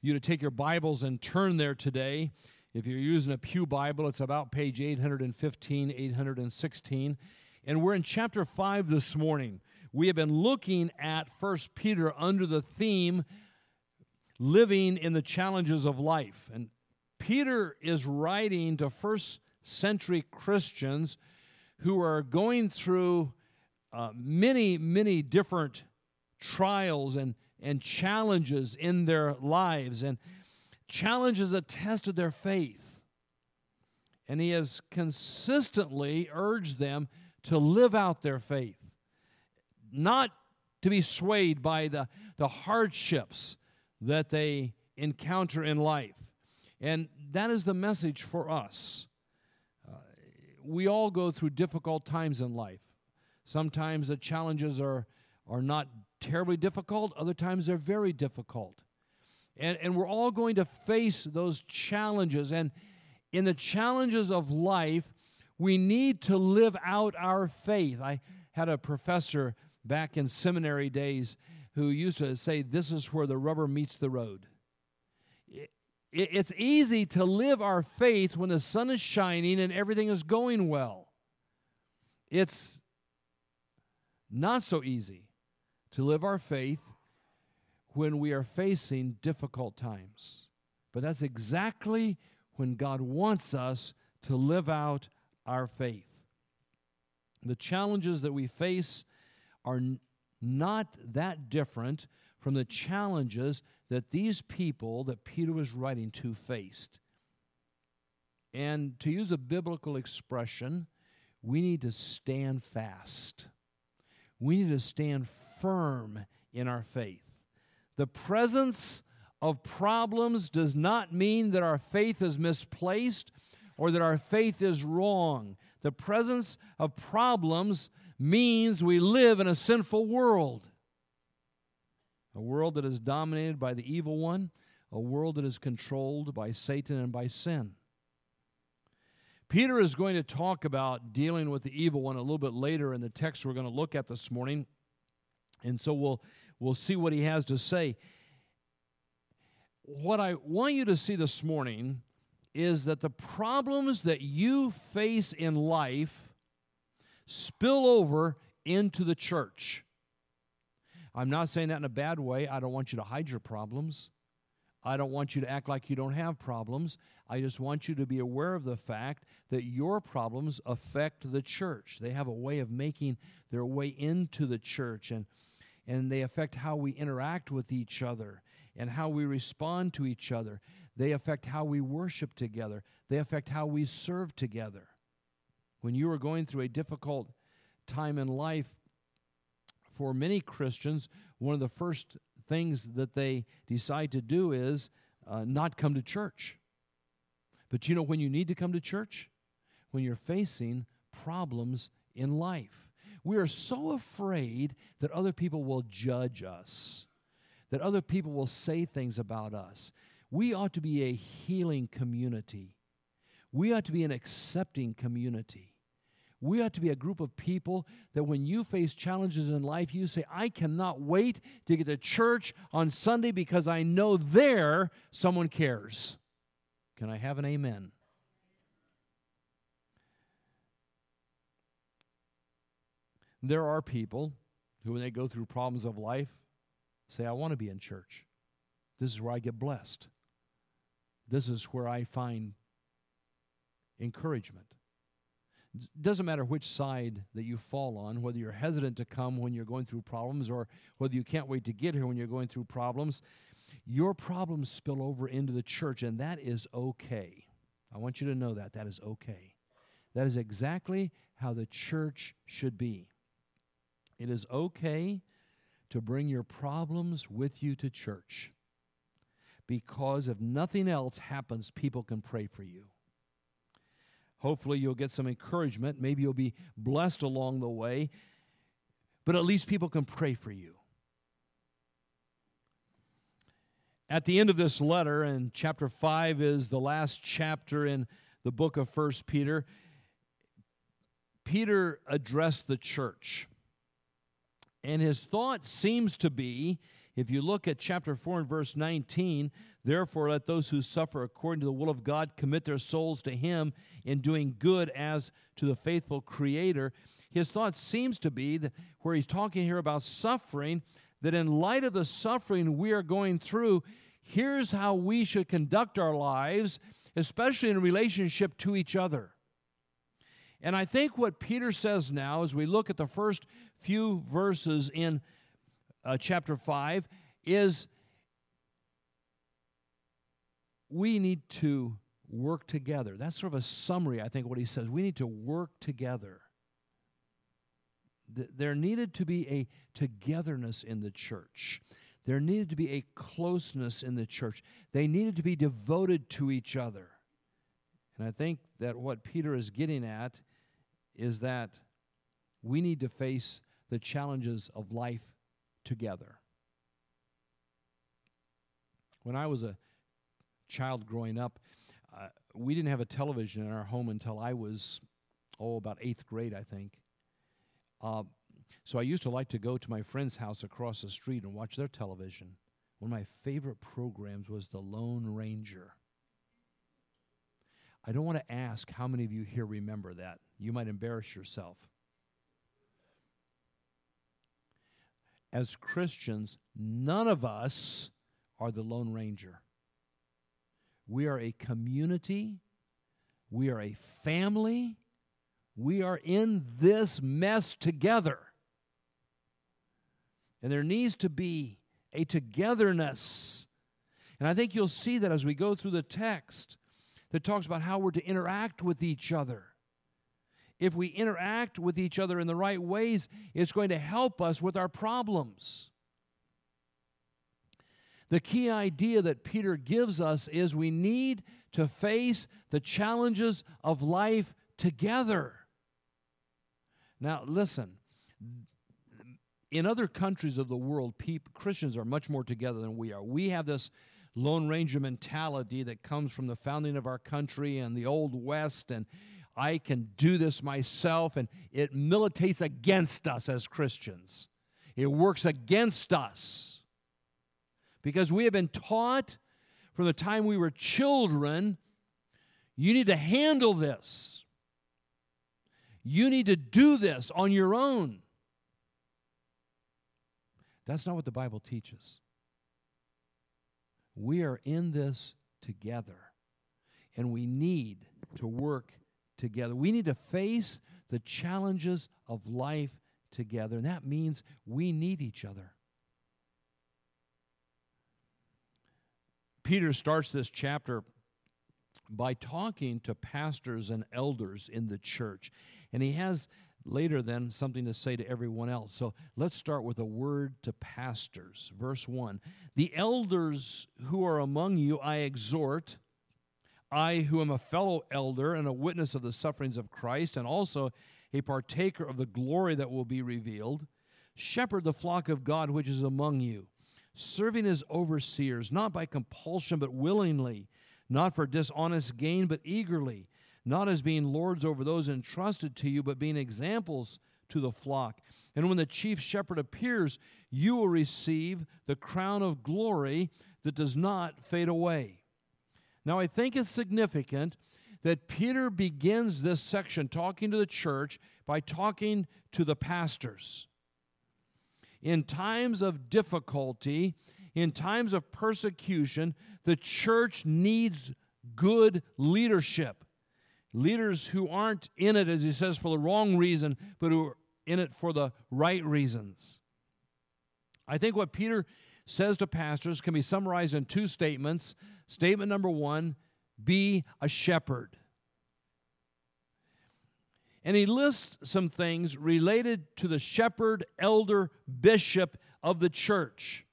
you to take your Bibles and turn there today. If you're using a Pew Bible, it's about page 815, 816. And we're in chapter 5 this morning. We have been looking at 1 Peter under the theme, living in the challenges of life. And Peter is writing to first-century Christians who are going through many different trials and challenges in their lives, and challenges that tested their faith. And he has consistently urged them to live out their faith, not to be swayed by the hardships that they encounter in life. And that is the message for us. We all go through difficult times in life. Sometimes the challenges are not terribly difficult. Other times they're very difficult. And we're all going to face those challenges. And in the challenges of life, we need to live out our faith. I had a professor back in seminary days who used to say, this is where the rubber meets the road. It's easy to live our faith when the sun is shining and everything is going well. It's not so easy to live our faith when we are facing difficult times. But that's exactly when God wants us to live out our faith. The challenges that we face are not that different from the challenges that these people that Peter was writing to faced. And to use a biblical expression, we need to stand fast. We need to stand firm in our faith. The presence of problems does not mean that our faith is misplaced or that our faith is wrong. The presence of problems means we live in a sinful world. A world that is dominated by the evil one, a world that is controlled by Satan and by sin. Peter is going to talk about dealing with the evil one a little bit later in the text we're going to look at this morning. And so we'll see what he has to say. What I want you to see this morning is that the problems that you face in life spill over into the church. I'm not saying that in a bad way. I don't want you to hide your problems. I don't want you to act like you don't have problems. I just want you to be aware of the fact that your problems affect the church. They have a way of making their way into the church, and they affect how we interact with each other and how we respond to each other. They affect how we worship together. They affect how we serve together. When you are going through a difficult time in life, for many Christians, one of the first things that they decide to do is not come to church. But you know when you need to come to church? When you're facing problems in life. We are so afraid that other people will judge us, that other people will say things about us. We ought to be a healing community. We ought to be an accepting community. We ought to be a group of people that when you face challenges in life, you say, I cannot wait to get to church on Sunday because I know there someone cares. Can I have an amen? There are people who, when they go through problems of life, say, I want to be in church. This is where I get blessed. This is where I find encouragement. It doesn't matter which side that you fall on, whether you're hesitant to come when you're going through problems or whether you can't wait to get here when you're going through problems. Your problems spill over into the church, and that is okay. I want you to know that. That is okay. That is exactly how the church should be. It is okay to bring your problems with you to church because if nothing else happens, people can pray for you. Hopefully you'll get some encouragement. Maybe you'll be blessed along the way. But at least people can pray for you. At the end of this letter, and chapter 5 is the last chapter in the book of 1 Peter, Peter addressed the church. And his thought seems to be, If you look at chapter 4 and verse 19, therefore let those who suffer according to the will of God commit their souls to Him in doing good as to the faithful Creator. His thought seems to be that where he's talking here about suffering, that in light of the suffering we are going through, here's how we should conduct our lives, especially in relationship to each other. And I think what Peter says now, as we look at the first few verses in chapter 5, is we need to work together. That's sort of a summary, I think, what he says. We need to work together. There needed to be a togetherness in the church. There needed to be a closeness in the church. They needed to be devoted to each other. And I think that what Peter is getting at is that we need to face the challenges of life together. When I was a child growing up, we didn't have a television in our home until I was, about 8th grade, I think. So I used to like to go to my friend's house across the street and watch their television. One of my favorite programs was The Lone Ranger. I don't want to ask how many of you here remember that. You might embarrass yourself. As Christians, none of us are the Lone Ranger. We are a community. We are a family. We are in this mess together. And there needs to be a togetherness. And I think you'll see that as we go through the text that talks about how we're to interact with each other. If we interact with each other in the right ways, it's going to help us with our problems. The key idea that Peter gives us is we need to face the challenges of life together. Now, listen, in other countries of the world, Christians are much more together than we are. We have this Lone Ranger mentality that comes from the founding of our country and the Old West, and I can do this myself, and it militates against us as Christians. It works against us because we have been taught from the time we were children, you need to handle this. You need to do this on your own. That's not what the Bible teaches. We are in this together, and we need to work together. We need to face the challenges of life together, and that means we need each other. Peter starts this chapter by talking to pastors and elders in the church, and he has later then something to say to everyone else. So let's start with a word to pastors. Verse 1, the elders who are among you I exhort, I who am a fellow elder and a witness of the sufferings of Christ, and also a partaker of the glory that will be revealed, shepherd the flock of God which is among you, serving as overseers, not by compulsion but willingly, not for dishonest gain but eagerly, not as being lords over those entrusted to you, but being examples to the flock. And when the chief shepherd appears, you will receive the crown of glory that does not fade away. Now, I think it's significant that Peter begins this section talking to the church by talking to the pastors. In times of difficulty, in times of persecution, the church needs good leadership. Leaders who aren't in it, as he says, for the wrong reason, but who are in it for the right reasons. I think what Peter says to pastors can be summarized in two statements. Statement number 1, be a shepherd. And he lists some things related to the shepherd, elder, bishop of the church.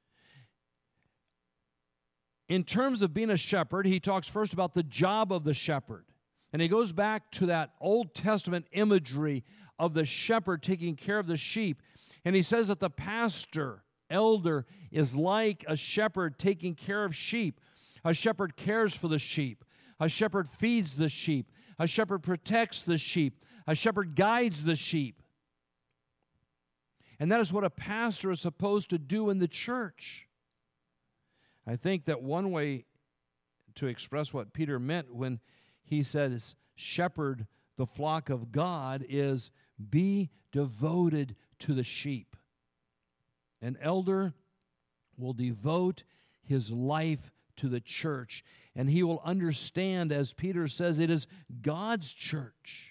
In terms of being a shepherd, he talks first about the job of the shepherd. And he goes back to that Old Testament imagery of the shepherd taking care of the sheep. And he says that the pastor, elder, is like a shepherd taking care of sheep. A shepherd cares for the sheep. A shepherd feeds the sheep. A shepherd protects the sheep. A shepherd guides the sheep. And that is what a pastor is supposed to do in the church. I think that one way to express what Peter meant when he says, shepherd the flock of God, is be devoted to the sheep. An elder will devote his life to the church, and he will understand, as Peter says, it is God's church.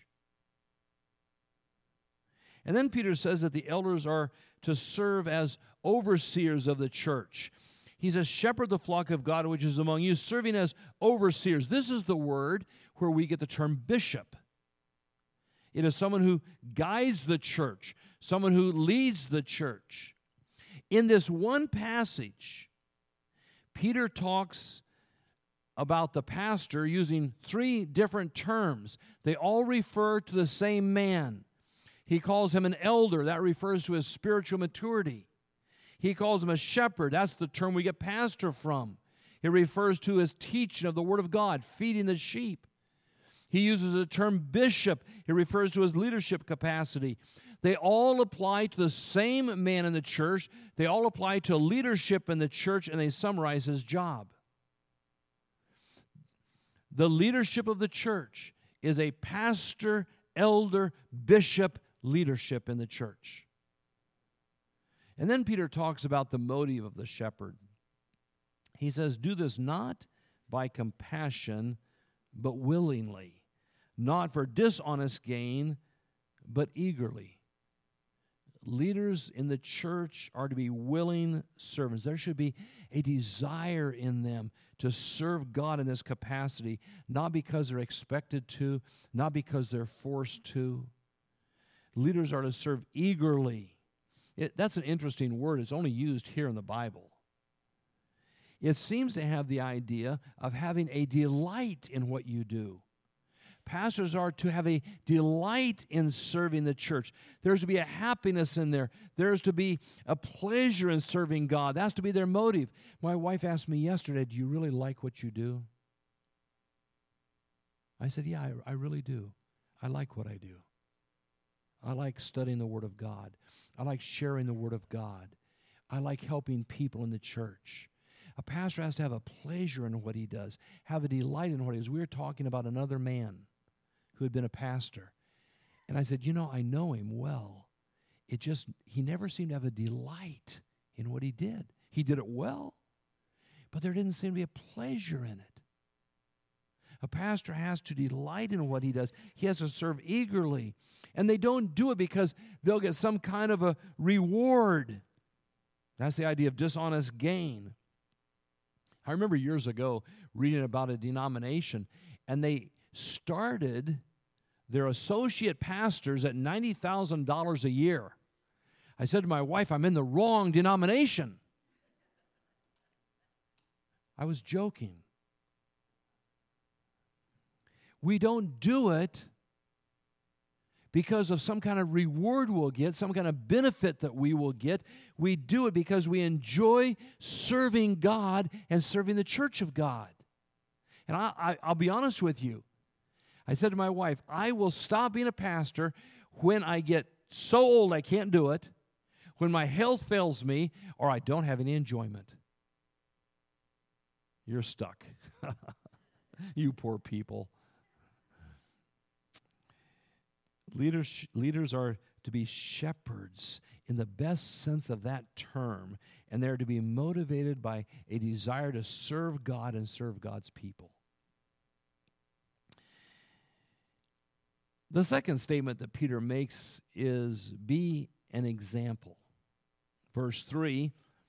And then Peter says that the elders are to serve as overseers of the church. He says, shepherd the flock of God which is among you, serving as overseers. This is the word where we get the term bishop. It is someone who guides the church, someone who leads the church. In this one passage, Peter talks about the pastor using 3 different terms. They all refer to the same man. He calls him an elder. That refers to his spiritual maturity. He calls him a shepherd. That's the term we get pastor from. It refers to his teaching of the Word of God, feeding the sheep. He uses the term bishop. It refers to his leadership capacity. They all apply to the same man in the church. They all apply to leadership in the church, and they summarize his job. The leadership of the church is a pastor, elder, bishop leadership in the church. And then Peter talks about the motive of the shepherd. He says, do this not by compassion, but willingly, not for dishonest gain, but eagerly. Leaders in the church are to be willing servants. There should be a desire in them to serve God in this capacity, not because they're expected to, not because they're forced to. Leaders are to serve eagerly. That's an interesting word. It's only used here in the Bible. It seems to have the idea of having a delight in what you do. Pastors are to have a delight in serving the church. There's to be a happiness in there. There's to be a pleasure in serving God. That's to be their motive. My wife asked me yesterday, do you really like what you do? I said, yeah, I really do. I like what I do. I like studying the Word of God. I like sharing the Word of God. I like helping people in the church. A pastor has to have a pleasure in what he does, have a delight in what he does. We were talking about another man who had been a pastor. And I said, I know him well. He never seemed to have a delight in what he did. He did it well, but there didn't seem to be a pleasure in it. A pastor has to delight in what he does. He has to serve eagerly. And they don't do it because they'll get some kind of a reward. That's the idea of dishonest gain. I remember years ago reading about a denomination, and they started their associate pastors at $90,000 a year. I said to my wife, I'm in the wrong denomination. I was joking. We don't do it because of some kind of reward we'll get, some kind of benefit that we will get. We do it because we enjoy serving God and serving the church of God. And I'll be honest with you. I said to my wife, I will stop being a pastor when I get so old I can't do it, when my health fails me, or I don't have any enjoyment. You're stuck. You poor people. Leaders are to be shepherds in the best sense of that term, and they're to be motivated by a desire to serve God and serve God's people. The second statement that Peter makes is, be an example. Verse 3,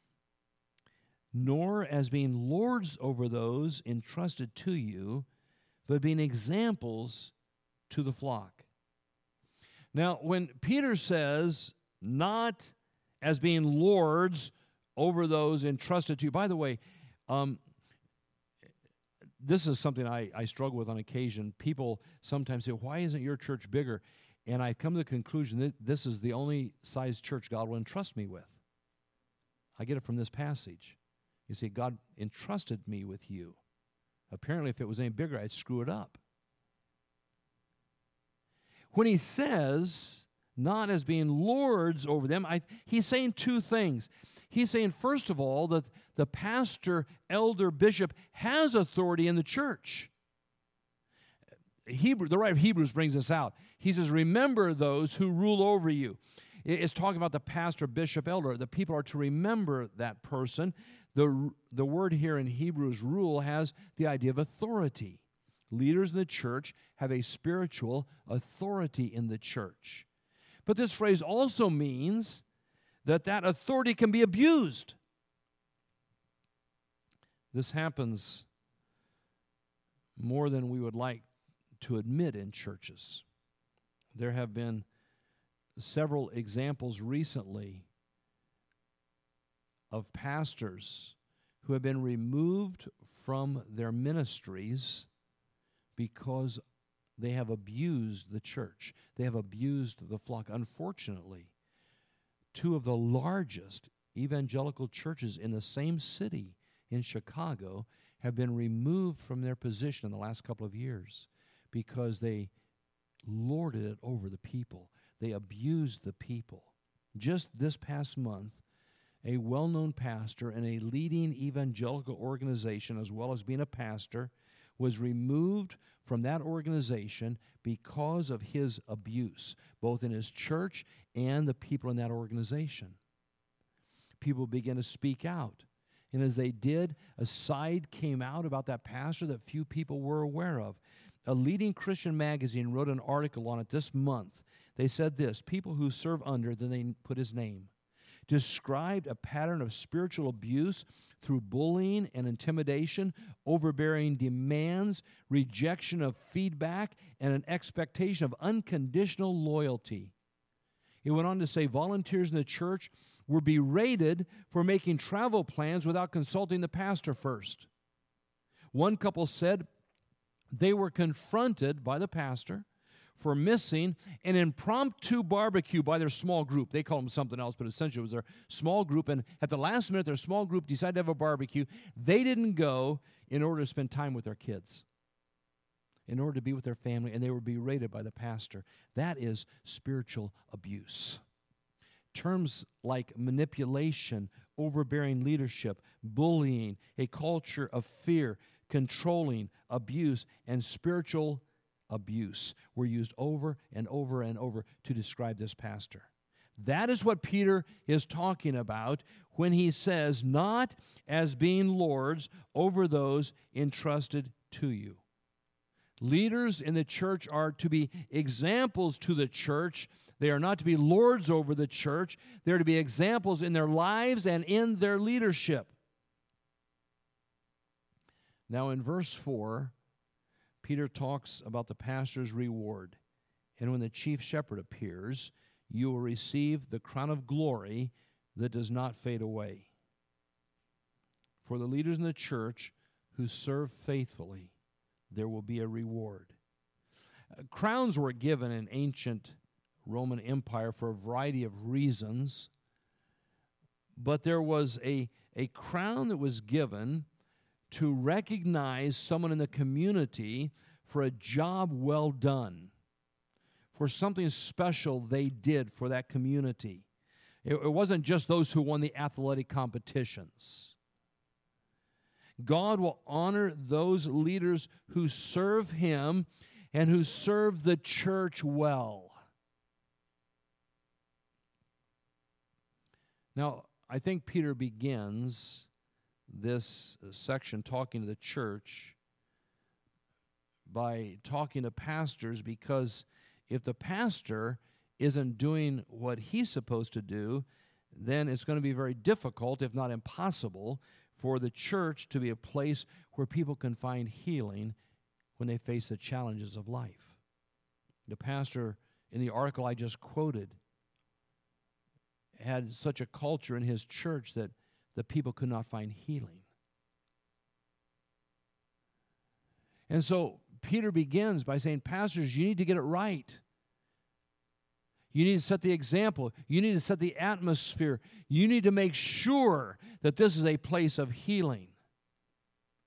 nor as being lords over those entrusted to you, but being examples to the flock. Now, when Peter says, not as being lords over those entrusted to you, by the way, this is something I struggle with on occasion. People sometimes say, why isn't your church bigger? And I come to the conclusion that this is the only size church God will entrust me with. I get it from this passage. You see, God entrusted me with you. Apparently, if it was any bigger, I'd screw it up. When he says not as being lords over them. He's saying two things. He's saying, first of all, that the pastor, elder, bishop has authority in the church. The writer of Hebrews brings this out. He says, remember those who rule over you. It's talking about the pastor, bishop, elder. The people are to remember that person. The word here in Hebrews, rule, has the idea of authority. Leaders in the church have a spiritual authority in the church. But this phrase also means that authority can be abused. This happens more than we would like to admit in churches. There have been several examples recently of pastors who have been removed from their ministries because they have abused the church. They have abused the flock. Unfortunately, two of the largest evangelical churches in the same city in Chicago have been removed from their position in the last couple of years because they lorded it over the people. They abused the people. Just this past month, a well-known pastor in a leading evangelical organization, as well as being a pastor, was removed from that organization because of his abuse, both in his church and the people in that organization. People began to speak out. And as they did, a side came out about that pastor that few people were aware of. A leading Christian magazine wrote an article on it this month. They said this: people who serve under, then they put his name, described a pattern of spiritual abuse through bullying and intimidation, overbearing demands, rejection of feedback, and an expectation of unconditional loyalty. It went on to say volunteers in the church were berated for making travel plans without consulting the pastor first. One couple said they were confronted by the pastor for missing an impromptu barbecue by their small group. They call them something else, but essentially it was their small group, and at the last minute, their small group decided to have a barbecue. They didn't go in order to spend time with their kids, in order to be with their family, and they were berated by the pastor. That is spiritual abuse. Terms like manipulation, overbearing leadership, bullying, a culture of fear, controlling, abuse, and spiritual abuse were used over and over and over to describe this pastor. That is what Peter is talking about when he says, not as being lords over those entrusted to you. Leaders in the church are to be examples to the church. They are not to be lords over the church. They're to be examples in their lives and in their leadership. Now in verse 4, Peter talks about the pastor's reward. And when the chief shepherd appears, you will receive the crown of glory that does not fade away. For the leaders in the church who serve faithfully, there will be a reward. Crowns were given in ancient Roman Empire for a variety of reasons, but there was a crown that was given to recognize someone in the community for a job well done, for something special they did for that community. It wasn't just those who won the athletic competitions. God will honor those leaders who serve Him and who serve the church well. Now, I think Peter begins this section talking to the church by talking to pastors, because if the pastor isn't doing what he's supposed to do, then it's going to be very difficult, if not impossible, for the church to be a place where people can find healing when they face the challenges of life. The pastor in the article I just quoted had such a culture in his church that the people could not find healing. And so Peter begins by saying, pastors, you need to get it right. You need to set the example. You need to set the atmosphere. You need to make sure that this is a place of healing.